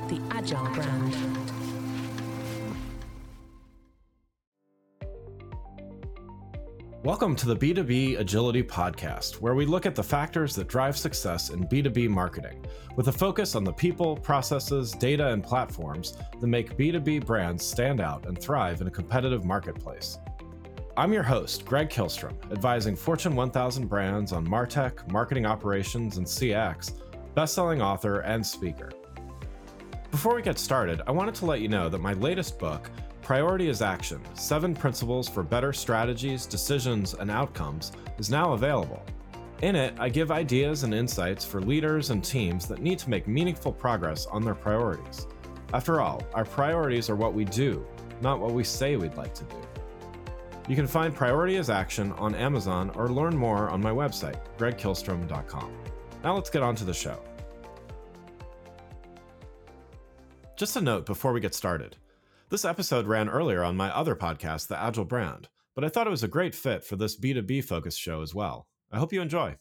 the Agile brand. Welcome to the B2B Agility Podcast, where we look at the factors that drive success in B2B marketing, with a focus on the people, processes, data, and platforms that make B2B brands stand out and thrive in a competitive marketplace. I'm your host, Greg Kihlstrom, advising Fortune 1000 brands on MarTech, marketing operations, and CX, best-selling author and speaker. Before we get started, I wanted to let you know that my latest book, Priority is Action: 7 Principles for Better Strategies, Decisions, and Outcomes, is now available. In it, I give ideas and insights for leaders and teams that need to make meaningful progress on their priorities. After all, our priorities are what we do, not what we say we'd like to do. You can find Priority is Action on Amazon or learn more on my website, gregkihlstrom.com. Now let's get on to the show. Just a note before we get started. This episode ran earlier on my other podcast, The Agile Brand, but I thought it was a great fit for this B2B focused show as well. I hope you enjoy.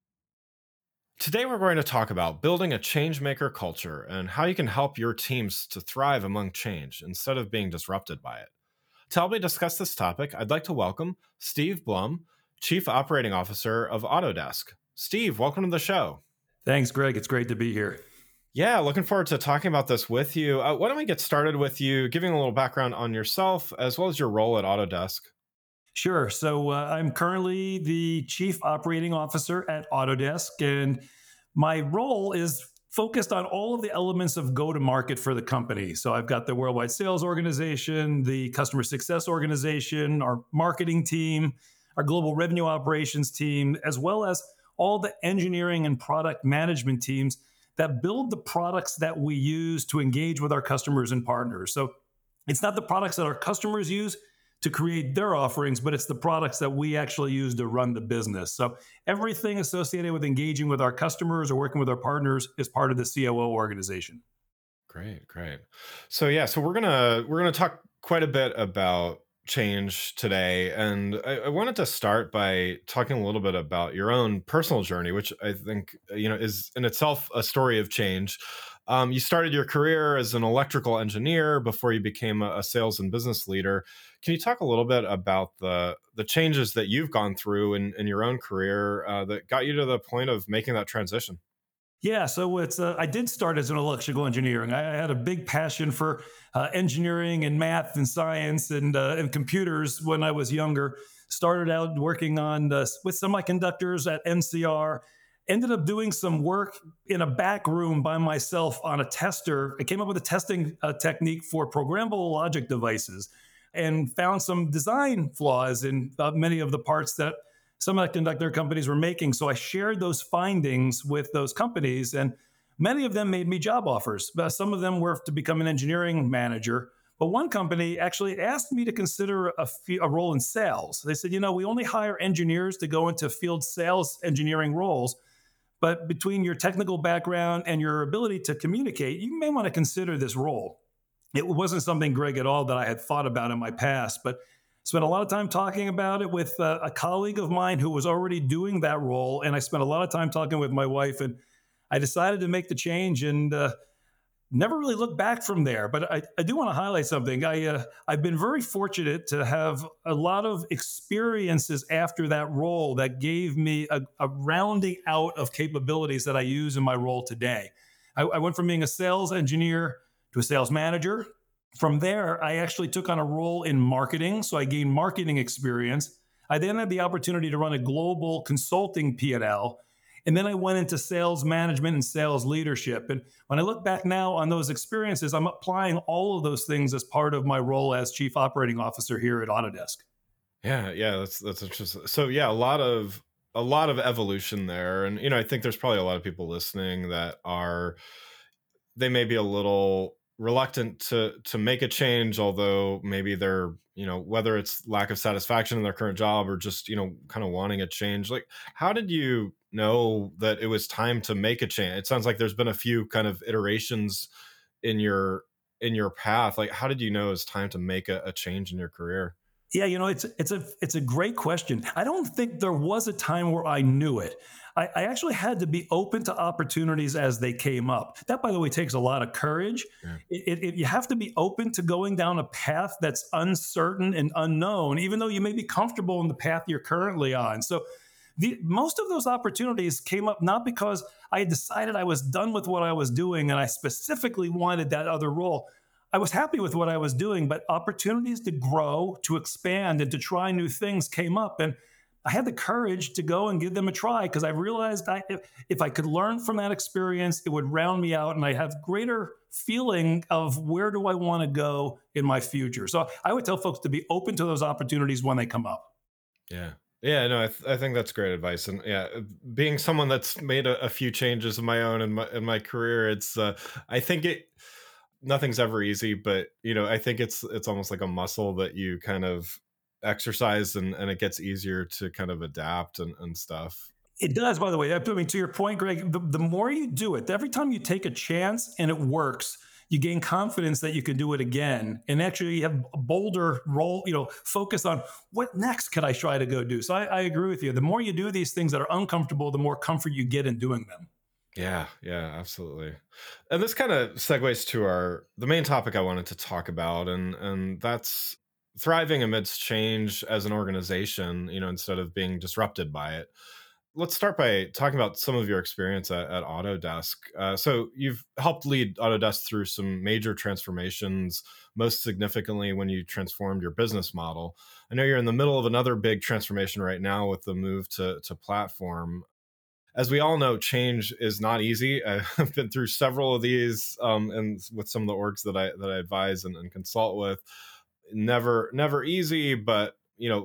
Today we're going to talk about building a changemaker culture and how you can help your teams to thrive among change instead of being disrupted by it. To help me discuss this topic, I'd like to welcome Steve Blum, Chief Operating Officer of Autodesk. Steve, welcome to the show. Thanks, Greg. It's great to be here. Yeah, looking forward to talking about this with you. Why don't we get started with you giving a little background on yourself as well as your role at Autodesk? Sure. So I'm currently the Chief Operating Officer at Autodesk, and my role is focused on all of the elements of go-to-market for the company. So I've got the worldwide sales organization, the customer success organization, our marketing team, our global revenue operations team, as well as all the engineering and product management teams that build the products that we use to engage with our customers and partners. So it's not the products that our customers use to create their offerings, but it's the products that we actually use to run the business. So everything associated with engaging with our customers or working with our partners is part of the COO organization. Great. So we're gonna talk quite a bit about change today, and I wanted to start by talking a little bit about your own personal journey, which I think is in itself a story of change. You started your career as an electrical engineer before you became a sales and business leader. Can you talk a little bit about the changes that you've gone through in your own career that got you to the point of making that transition? Yeah, so I did start as an electrical engineer, and I had a big passion for engineering and math and science and computers when I was younger. Started out working on with semiconductors at NCR. Ended up doing some work in a back room by myself on a tester. I came up with a testing technique for programmable logic devices and found some design flaws in many of the parts that semiconductor companies were making. So I shared those findings with those companies, and many of them made me job offers. Some of them were to become an engineering manager. But one company actually asked me to consider a role in sales. They said, we only hire engineers to go into field sales engineering roles. But between your technical background and your ability to communicate, you may want to consider this role. It wasn't something, Greg, at all that I had thought about in my past, but spent a lot of time talking about it with a colleague of mine who was already doing that role. And I spent a lot of time talking with my wife, and I decided to make the change and never really looked back from there. But I do want to highlight something. I've been very fortunate to have a lot of experiences after that role that gave me a rounding out of capabilities that I use in my role today. I went from being a sales engineer to a sales manager. From there, I actually took on a role in marketing, so I gained marketing experience. I then had the opportunity to run a global consulting P&L, and then I went into sales management and sales leadership. And when I look back now on those experiences, I'm applying all of those things as part of my role as Chief Operating Officer here at Autodesk. Yeah, that's interesting. So yeah, a lot of evolution there, and I think there's probably a lot of people listening that they may be a little reluctant to make a change, although maybe they're whether it's lack of satisfaction in their current job or just kind of wanting a change. Like, how did you know that it was time to make a change? It sounds like there's been a few kind of iterations in your path. Like, how did you know it's time to make a change in your career? Yeah, it's a great question. I don't think there was a time where I knew it. I actually had to be open to opportunities as they came up. That, by the way, takes a lot of courage. Yeah. You have to be open to going down a path that's uncertain and unknown, even though you may be comfortable in the path you're currently on. So most of those opportunities came up not because I had decided I was done with what I was doing and I specifically wanted that other role. I was happy with what I was doing, but opportunities to grow, to expand, and to try new things came up. And I had the courage to go and give them a try because I realized if I could learn from that experience, it would round me out and I have greater feeling of where do I want to go in my future. So I would tell folks to be open to those opportunities when they come up. Yeah. Yeah, no, I think that's great advice, and yeah, being someone that's made a few changes of my own in my career, it's I think nothing's ever easy, but I think it's almost like a muscle that you kind of exercise, and it gets easier to kind of adapt and stuff. It does, by the way. I mean, to your point, Greg, the more you do it, every time you take a chance and it works, you gain confidence that you can do it again. And actually, you have a bolder role, focus on what next could I try to go do. So I agree with you. The more you do these things that are uncomfortable, the more comfort you get in doing them. Yeah, yeah, absolutely. And this kind of segues to the main topic I wanted to talk about, and that's thriving amidst change as an organization, instead of being disrupted by it. Let's start by talking about some of your experience at Autodesk. So you've helped lead Autodesk through some major transformations, most significantly when you transformed your business model. I know you're in the middle of another big transformation right now with the move to platform. As we all know, change is not easy. I've been through several of these, and with some of the orgs that I advise and consult with. Never easy, but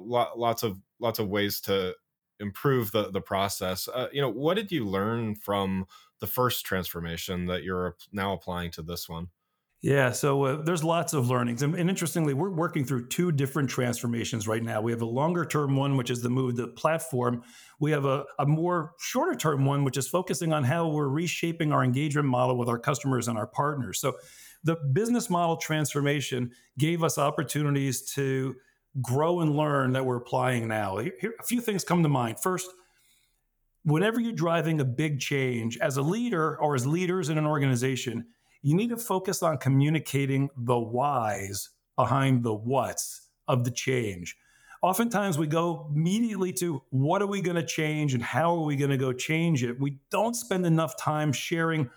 lots of ways to improve the process. What did you learn from the first transformation that you're now applying to this one? Yeah, so there's lots of learnings. And interestingly, we're working through two different transformations right now. We have a longer term one, which is the move to the platform. We have a more shorter term one, which is focusing on how we're reshaping our engagement model with our customers and our partners. So the business model transformation gave us opportunities to grow and learn that we're applying now. Here, a few things come to mind. First, whenever you're driving a big change as a leader or as leaders in an organization, you need to focus on communicating the whys behind the whats of the change. Oftentimes we go immediately to what are we going to change and how are we going to go change it? We don't spend enough time sharing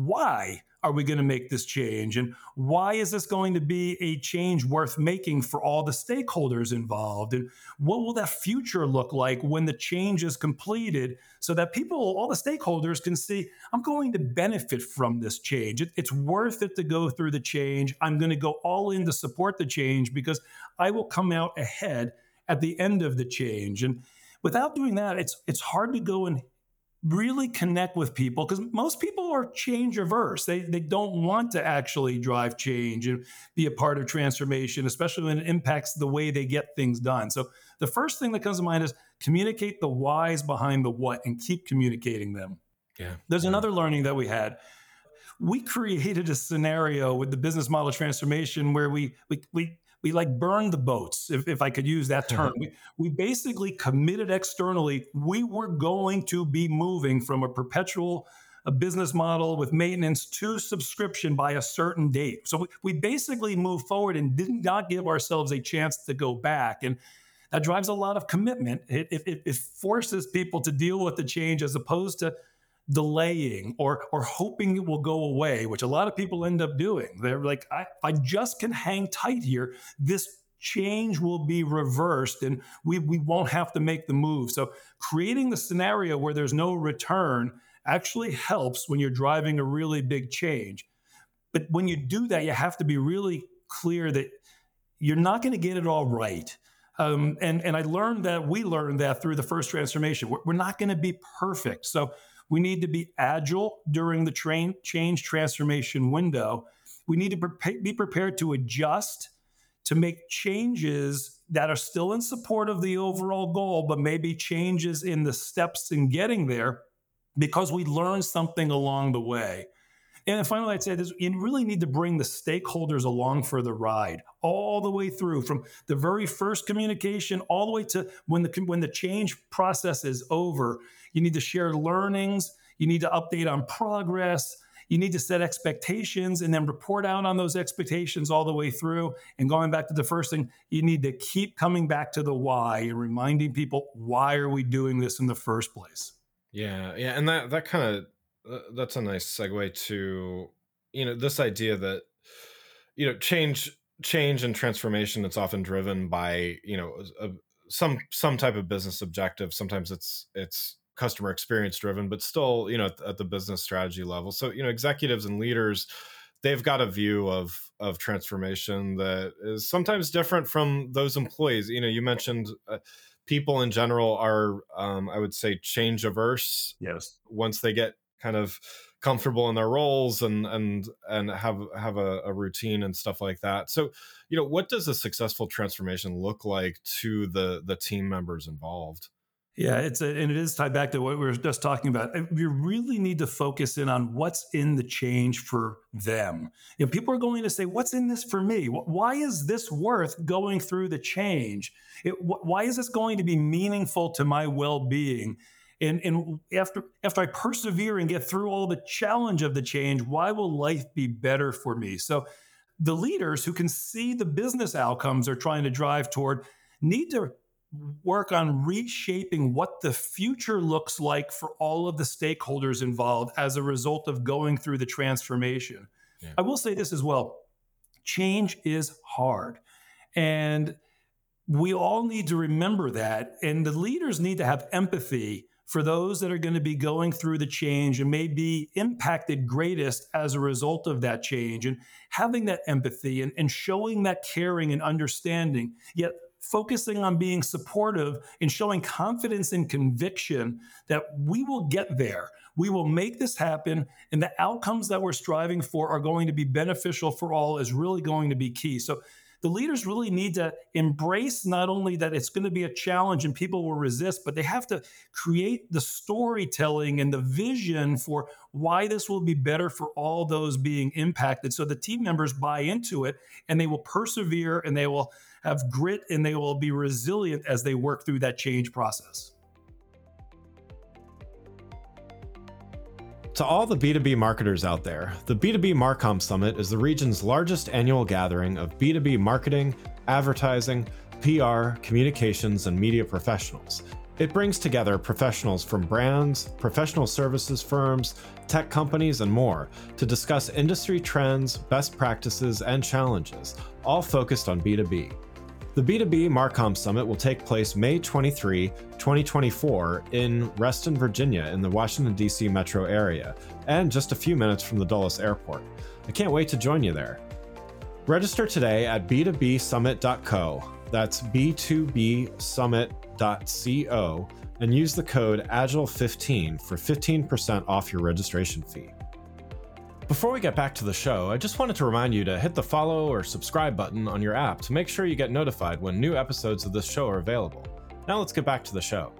why are we going to make this change and why is this going to be a change worth making for all the stakeholders involved, and what will that future look like when the change is completed so that people, all the stakeholders, can see I'm going to benefit from this change. It's worth it to go through the change. I'm going to go all in to support the change because I will come out ahead at the end of the change. And without doing that, it's hard to go and really connect with people because most people are change averse. They don't want to actually drive change and be a part of transformation, especially when it impacts the way they get things done. So the first thing that comes to mind is communicate the whys behind the what and keep communicating them. Yeah. There's Yeah. another learning that we had. We created a scenario with the business model transformation where we like burned the boats, if I could use that term. We basically committed externally, we were going to be moving from a perpetual business model with maintenance to subscription by a certain date. So we basically moved forward and did not give ourselves a chance to go back. And that drives a lot of commitment. It forces people to deal with the change as opposed to delaying or hoping it will go away, which a lot of people end up doing. They're like, I just can hang tight here. This change will be reversed and we won't have to make the move. So creating the scenario where there's no return actually helps when you're driving a really big change. But when you do that, you have to be really clear that you're not going to get it all right. And we learned that through the first transformation. We're not going to be perfect. So we need to be agile during the change transformation window. We need to be prepared to adjust, to make changes that are still in support of the overall goal, but maybe changes in the steps in getting there because we learned something along the way. And then finally, I'd say this, you really need to bring the stakeholders along for the ride all the way through, from the very first communication all the way to when the change process is over. You need to share learnings. You need to update on progress. You need to set expectations and then report out on those expectations all the way through. And going back to the first thing, you need to keep coming back to the why and reminding people, why are we doing this in the first place? Yeah, yeah, and that kind of that's a nice segue to this idea that change and transformation. It's often driven by some type of business objective. Sometimes it's customer experience driven, but still at the business strategy level. So executives and leaders, they've got a view of transformation that is sometimes different from those employees. You mentioned people in general are, I would say, change averse. Yes. Once they get kind of comfortable in their roles and have a routine and stuff like that. So, what does a successful transformation look like to the team members involved? Yeah, and it is tied back to what we were just talking about. We really need to focus in on what's in the change for them. People are going to say, "What's in this for me? Why is this worth going through the change? Why is this going to be meaningful to my well-being?" And after I persevere and get through all the challenge of the change, why will life be better for me? So, the leaders who can see the business outcomes they're trying to drive toward need to work on reshaping what the future looks like for all of the stakeholders involved as a result of going through the transformation. Yeah. I will say this as well. Change is hard. And we all need to remember that. And the leaders need to have empathy for those that are going to be going through the change and may be impacted greatest as a result of that change. And having that empathy and showing that caring and understanding, yet focusing on being supportive and showing confidence and conviction that we will get there. We will make this happen, and the outcomes that we're striving for are going to be beneficial for all is really going to be key. So the leaders really need to embrace not only that it's going to be a challenge and people will resist, but they have to create the storytelling and the vision for why this will be better for all those being impacted. So the team members buy into it and they will persevere and they will have grit and they will be resilient as they work through that change process. To all the B2B marketers out there, the B2B Marcom Summit is the region's largest annual gathering of B2B marketing, advertising, PR, communications, and media professionals. It brings together professionals from brands, professional services firms, tech companies, and more to discuss industry trends, best practices, and challenges, all focused on B2B. The B2B Marcom Summit will take place May 23, 2024 in Reston, Virginia in the Washington, D.C. metro area, and just a few minutes from the Dulles Airport. I can't wait to join you there. Register today at b2bsummit.co, that's b2bsummit.co, and use the code AGILE15 for 15% off your registration fee. Before we get back to the show, I just wanted to remind you to hit the follow or subscribe button on your app to make sure you get notified when new episodes of this show are available. Now let's get back to the show.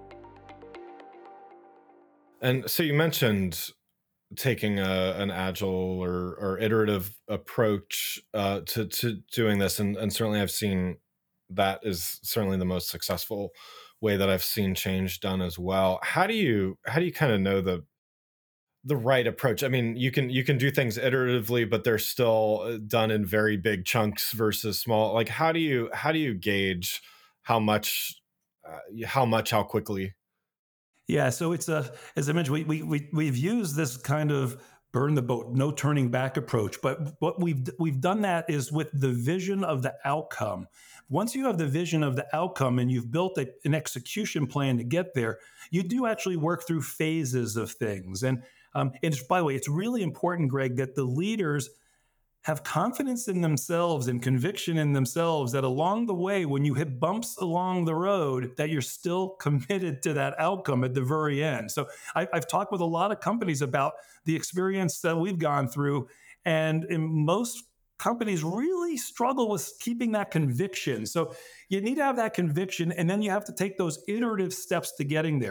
And so you mentioned taking an agile or iterative approach to doing this, and certainly I've seen that is certainly the most successful way that I've seen change done as well. How do you kind of know the right approach? I mean, you can do things iteratively, but they're still done in very big chunks versus small. Like, how do you gauge how much, how quickly? Yeah, so it's as I mentioned, we've used this kind of burn the boat, no turning back approach. But what we've done that is with the vision of the outcome. Once you have the vision of the outcome and you've built an execution plan to get there, you do actually work through phases of things. And by the way, it's really important, Greg, that the leaders have confidence in themselves and conviction in themselves that along the way, when you hit bumps along the road, that you're still committed to that outcome at the very end. So I've talked with a lot of companies about the experience that we've gone through, and in most companies really struggle with keeping that conviction. So you need to have that conviction, and then you have to take those iterative steps to getting there.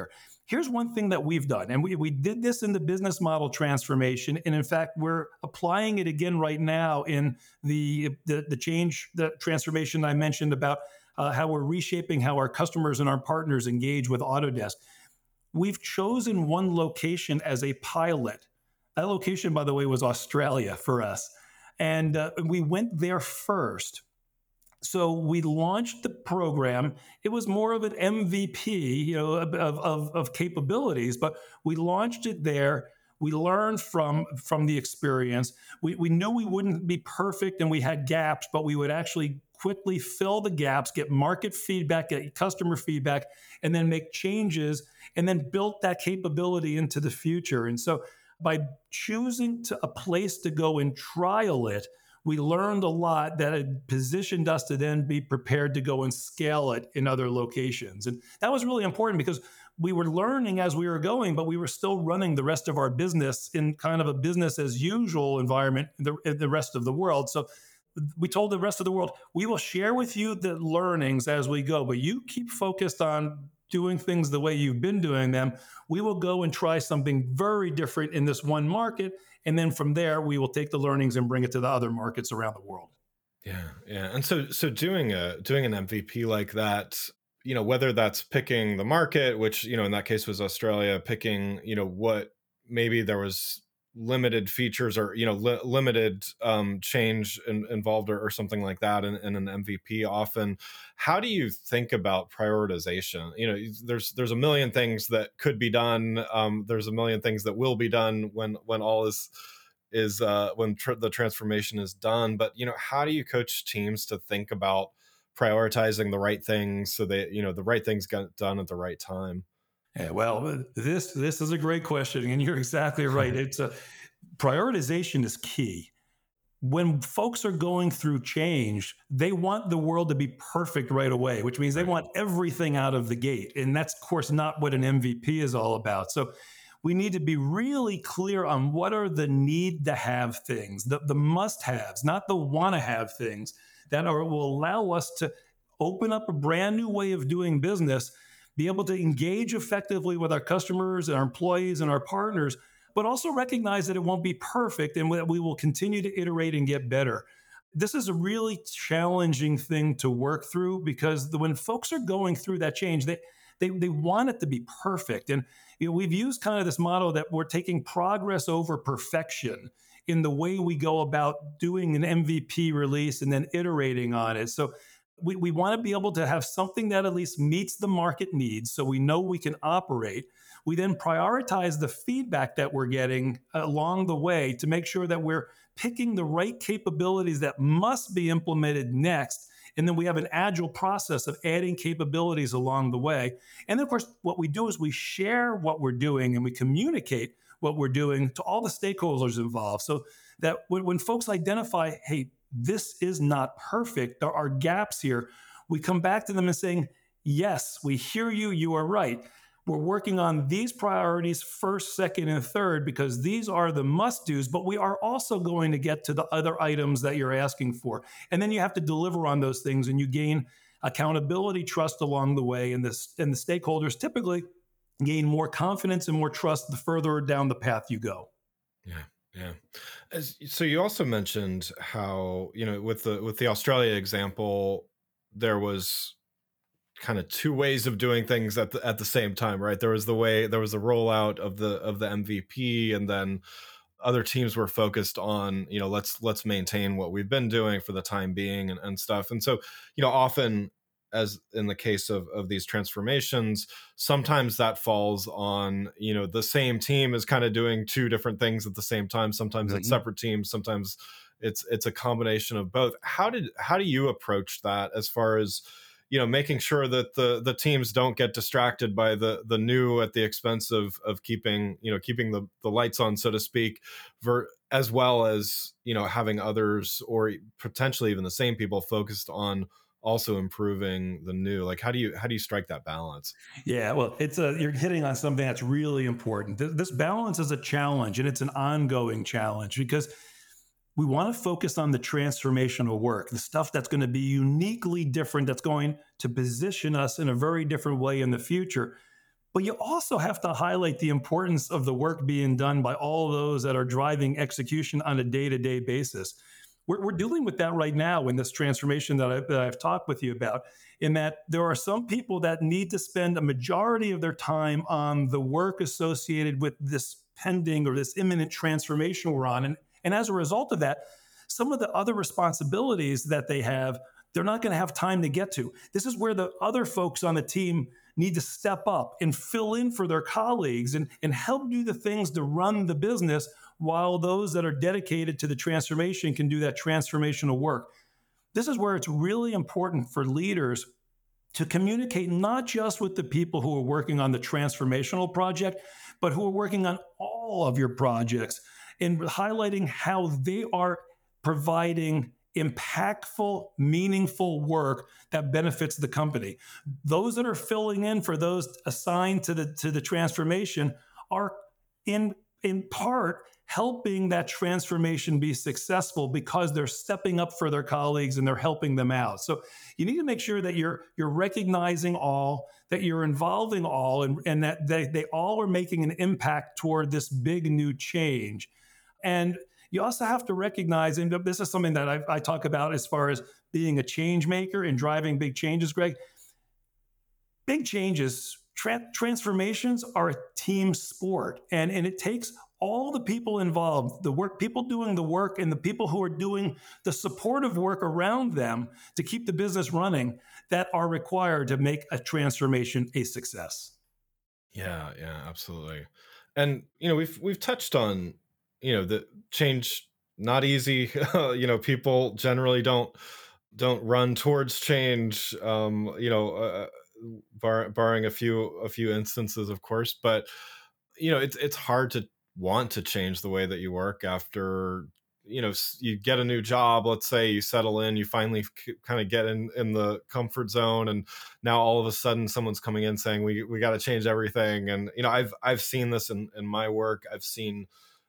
here's one thing that we've done, and we did this in the business model transformation, and in fact, we're applying it again right now in the change, the transformation I mentioned about how we're reshaping how our customers and our partners engage with Autodesk. We've chosen one location as a pilot. That location, by the way, was Australia for us. And we went there first. So we launched the program. It was more of an MVP, of capabilities, but we launched it there. We learned from the experience. We knew we wouldn't be perfect and we had gaps, but we would actually quickly fill the gaps, get market feedback, get customer feedback, and then make changes, and then built that capability into the future. And so by choosing a place to go and trial it, we learned a lot that had positioned us to then be prepared to go and scale it in other locations. And that was really important because we were learning as we were going, but we were still running the rest of our business in kind of a business as usual environment in the rest of the world. So we told the rest of the world, we will share with you the learnings as we go, but you keep focused on doing things the way you've been doing them. We will go and try something very different in this one market. And then from there, we will take the learnings and bring it to the other markets around the world. Yeah. And so doing an MVP like that, whether that's picking the market, which, in that case was Australia, picking, what maybe there was limited features or limited change involved or something like that in an MVP. Often, how do you think about prioritization? There's a million things that could be done. There's a million things that will be done when all is the transformation is done. But how do you coach teams to think about prioritizing the right things so that the right things get done at the right time? Yeah, well, this is a great question, and you're exactly right. Prioritization is key. When folks are going through change, they want the world to be perfect right away, which means they want everything out of the gate. And that's, of course, not what an MVP is all about. So we need to be really clear on what are the need to have things, the must-haves, not the want-to-have things that will allow us to open up a brand new way of doing business, be able to engage effectively with our customers and our employees and our partners, but also recognize that it won't be perfect and that we will continue to iterate and get better. This is a really challenging thing to work through because when folks are going through that change, they want it to be perfect. And we've used kind of this model that we're taking progress over perfection in the way we go about doing an MVP release and then iterating on it. So we want to be able to have something that at least meets the market needs so we know we can operate. We then prioritize the feedback that we're getting along the way to make sure that we're picking the right capabilities that must be implemented next. And then we have an agile process of adding capabilities along the way. And then, of course, what we do is we share what we're doing and we communicate what we're doing to all the stakeholders involved so that when folks identify, hey, this is not perfect, there are gaps here, we come back to them and saying, yes, we hear you, you are right. We're working on these priorities first, second, and third because these are the must-dos, but we are also going to get to the other items that you're asking for. And then you have to deliver on those things and you gain accountability, trust along the way, and the stakeholders typically gain more confidence and more trust the further down the path you go. Yeah. So you also mentioned how, with the Australia example, there was kind of two ways of doing things at the same time, right? There was the rollout of the MVP, and then other teams were focused on, let's maintain what we've been doing for the time being and stuff. And so, often, as in the case of these transformations, sometimes that falls on, the same team is kind of doing two different things at the same time. Sometimes it's separate teams. Sometimes it's a combination of both. How do you approach that as far as, making sure that the teams don't get distracted by the new at the expense of keeping the lights on, so to speak, as well as, having others or potentially even the same people focused on also improving the new? Like, how do you strike that balance? Yeah, well, you're hitting on something that's really important. This balance is a challenge, and it's an ongoing challenge because we want to focus on the transformational work, the stuff that's going to be uniquely different, that's going to position us in a very different way in the future. But you also have to highlight the importance of the work being done by all those that are driving execution on a day-to-day basis. We're dealing with that right now in this transformation that I've talked with you about, in that there are some people that need to spend a majority of their time on the work associated with this pending or this imminent transformation we're on. And as a result of that, some of the other responsibilities that they have, they're not going to have time to get to. This is where the other folks on the team need to step up and fill in for their colleagues and help do the things to run the business, while those that are dedicated to the transformation can do that transformational work. This is where it's really important for leaders to communicate not just with the people who are working on the transformational project, but who are working on all of your projects, and highlighting how they are providing impactful, meaningful work that benefits the company. Those that are filling in for those assigned to the transformation are in part helping that transformation be successful, because they're stepping up for their colleagues and they're helping them out. So you need to make sure that you're recognizing all, that you're involving all, and that they all are making an impact toward this big new change. And you also have to recognize, and this is something that I talk about as far as being a change maker and driving big changes, Greg. Big changes, transformations are a team sport, and it takes all the people involved, people doing the work and the people who are doing the supportive work around them to keep the business running, that are required to make a transformation a success. Yeah, yeah, absolutely. And we've touched on the change, not easy. People generally don't run towards change. Barring a few instances, of course, but it's hard to want to change the way that you work after you get a new job. Let's say you settle in, you finally kind of get in the comfort zone, and now all of a sudden someone's coming in saying we got to change everything. And I've seen this in my work. I've seen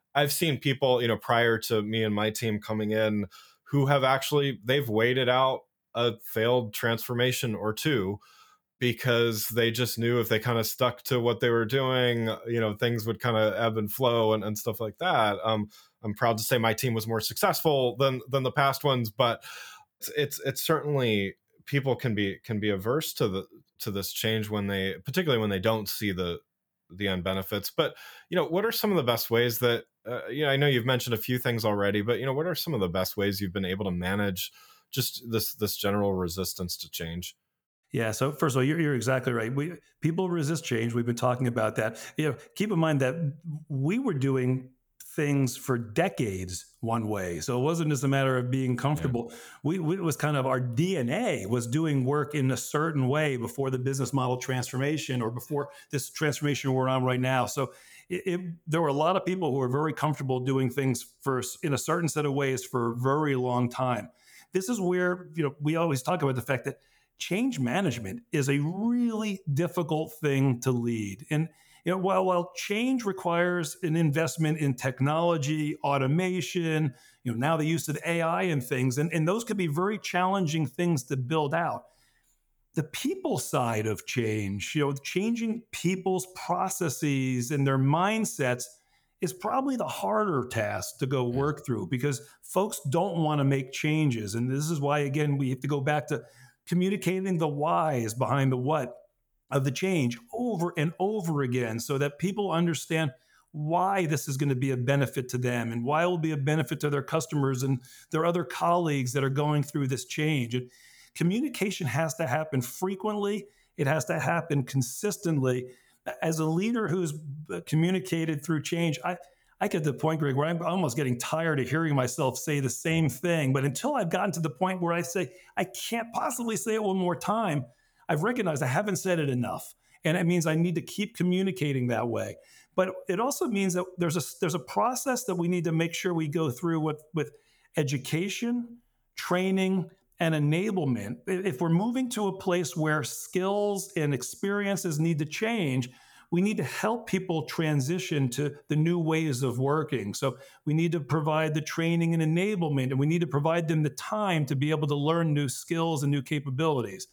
people prior to me and my team coming in who have they've waited out a failed transformation or two, because they just knew if they kind of stuck to what they were doing, things would kind of ebb and flow and stuff like that. I'm proud to say my team was more successful than the past ones, but it's certainly, people can be averse to this change particularly when they don't see the end benefits. But what are some of the best ways that I know you've mentioned a few things already, but what are some of the best ways you've been able to manage just this general resistance to change? Yeah. So first of all, you're exactly right. People resist change. We've been talking about that. Keep in mind that we were doing things for decades one way. So it wasn't just a matter of being comfortable. Yeah. It was kind of our DNA was doing work in a certain way before the business model transformation, or before this transformation we're on right now. So there were a lot of people who were very comfortable doing things in a certain set of ways for a very long time. This is where we always talk about the fact that change management is a really difficult thing to lead. And while change requires an investment in technology, automation, now the use of AI and things, and those could be very challenging things to build out. The people side of change, changing people's processes and their mindsets, is probably the harder task to go work through, because folks don't want to make changes. And this is why, again, we have to go back to communicating the whys behind the what of the change over and over again, so that people understand why this is going to be a benefit to them, and why it will be a benefit to their customers and their other colleagues that are going through this change. And communication has to happen frequently. It has to happen consistently. As a leader who's communicated through change, I get to the point, Greg, where I'm almost getting tired of hearing myself say the same thing. But until I've gotten to the point where I say, I can't possibly say it one more time, I've recognized I haven't said it enough. And it means I need to keep communicating that way. But it also means that there's a process that we need to make sure we go through with education, training, and enablement. If we're moving to a place where skills and experiences need to change, we need to help people transition to the new ways of working. So we need to provide the training and enablement, and we need to provide them the time to be able to learn new skills and new capabilities.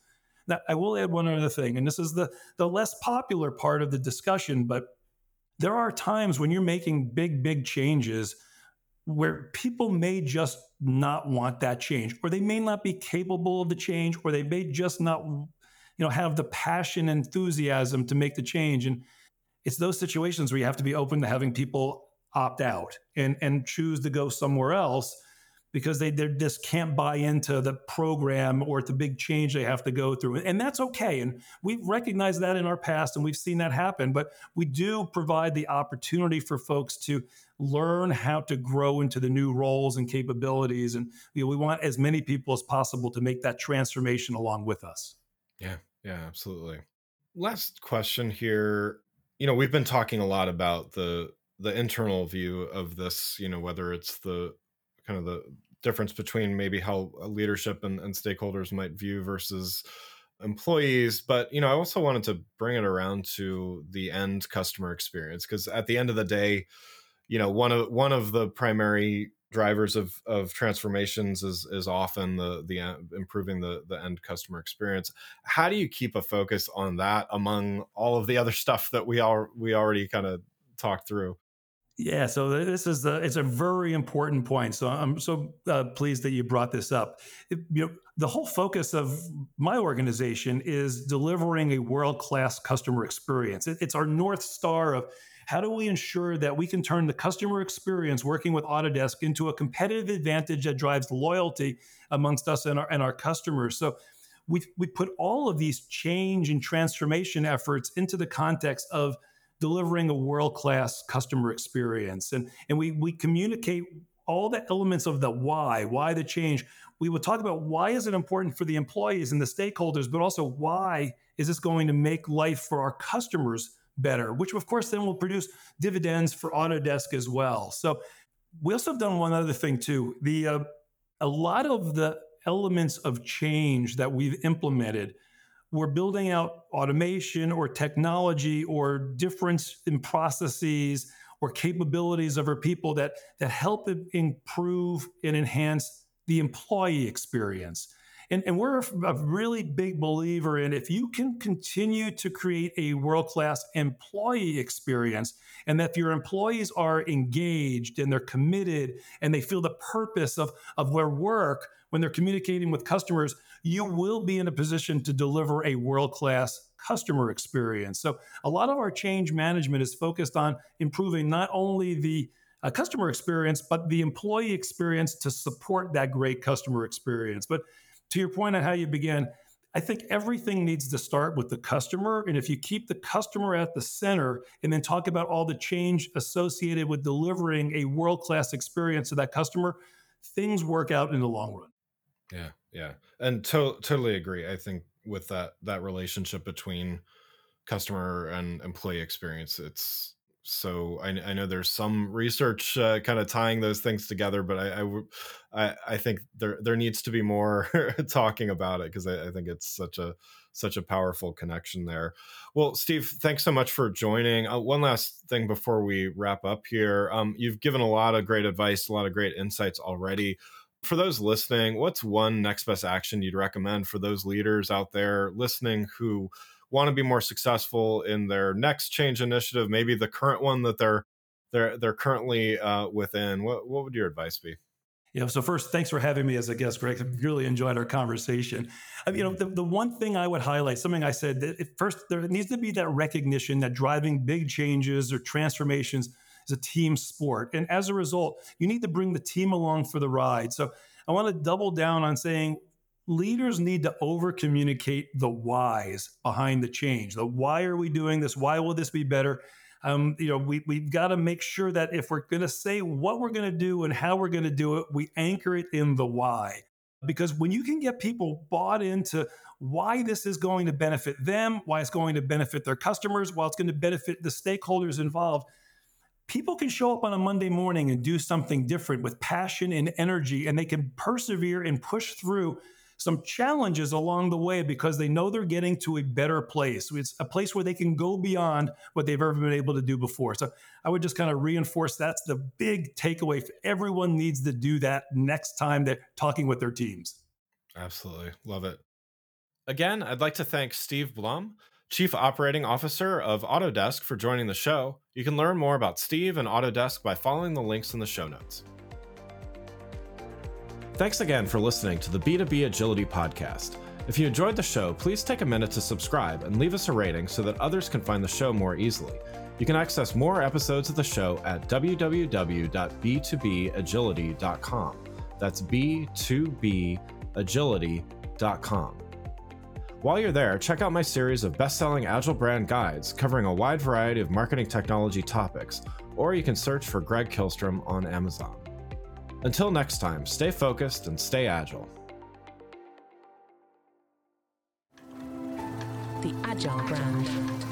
Now, I will add one other thing, and this is the less popular part of the discussion, but there are times when you're making big changes where people may just not want that change, or they may not be capable of the change, or they may just not, have the passion and enthusiasm to make the change. And it's those situations where you have to be open to having people opt out and choose to go somewhere else because they just can't buy into the program or the big change they have to go through. And that's okay. And we've recognized that in our past and we've seen that happen. But we do provide the opportunity for folks to learn how to grow into the new roles and capabilities. And we want as many people as possible to make that transformation along with us. Yeah, yeah, absolutely. Last question here. We've been talking a lot about the internal view of this, whether it's the kind of the difference between maybe how leadership and stakeholders might view versus employees. But, I also wanted to bring it around to the end customer experience, because at the end of the day, one of the primary drivers of transformations is often the improving the end customer experience. How do you keep a focus on that among all of the other stuff that we already kind of talked through? Yeah, so it's a very important point. So I'm so pleased that you brought this up. The whole focus of my organization is delivering a world-class customer experience. It's our North Star of how do we ensure that we can turn the customer experience working with Autodesk into a competitive advantage that drives loyalty amongst us and our customers. So we put all of these change and transformation efforts into the context of delivering a world-class customer experience. And we communicate all the elements of the why the change. We will talk about why is it important for the employees and the stakeholders, but also why is this going to make life for our customers better, which of course then will produce dividends for Autodesk as well. So we also have done one other thing too. A lot of the elements of change that we've implemented, we're building out automation or technology or difference in processes or capabilities of our people that help improve and enhance the employee experience. And we're a really big believer in if you can continue to create a world-class employee experience, and that if your employees are engaged and they're committed and they feel the purpose of their work when they're communicating with customers, you will be in a position to deliver a world-class customer experience. So a lot of our change management is focused on improving not only the customer experience, but the employee experience to support that great customer experience. But to your point on how you began, I think everything needs to start with the customer. And if you keep the customer at the center and then talk about all the change associated with delivering a world-class experience to that customer, things work out in the long run. Yeah, yeah, and totally agree. I think with that relationship between customer and employee experience, it's so I know there's some research kind of tying those things together, but I think there needs to be more talking about it, because I think it's such a powerful connection there. Well, Steve, thanks so much for joining. One last thing before we wrap up here. You've given a lot of great advice, a lot of great insights already. For those listening, what's one next best action you'd recommend for those leaders out there listening who want to be more successful in their next change initiative, maybe the current one that they're currently within? What would your advice be? So first, thanks for having me as a guest, Greg. I really enjoyed our conversation. The one thing I would highlight, something I said, that first, there needs to be that recognition that driving big changes or transformations is a team sport. And as a result, you need to bring the team along for the ride. So I want to double down on saying leaders need to over communicate the whys behind the change. The why are we doing this? Why will this be better? We've got to make sure that if we're going to say what we're going to do and how we're going to do it, we anchor it in the why. Because when you can get people bought into why this is going to benefit them, why it's going to benefit their customers, why it's going to benefit the stakeholders involved, people can show up on a Monday morning and do something different with passion and energy, and they can persevere and push through some challenges along the way because they know they're getting to a better place. It's a place where they can go beyond what they've ever been able to do before. So I would just kind of reinforce that's the big takeaway. Everyone needs to do that next time they're talking with their teams. Absolutely. Love it. Again, I'd like to thank Steve Blum, Chief Operating Officer of Autodesk, for joining the show. You can learn more about Steve and Autodesk by following the links in the show notes. Thanks again for listening to the B2B Agility Podcast. If you enjoyed the show, please take a minute to subscribe and leave us a rating so that others can find the show more easily. You can access more episodes of the show at www.b2bagility.com. That's b2bagility.com. While you're there, check out my series of best-selling Agile brand guides covering a wide variety of marketing technology topics, or you can search for Greg Kihlstrom on Amazon. Until next time, stay focused and stay agile. The Agile brand.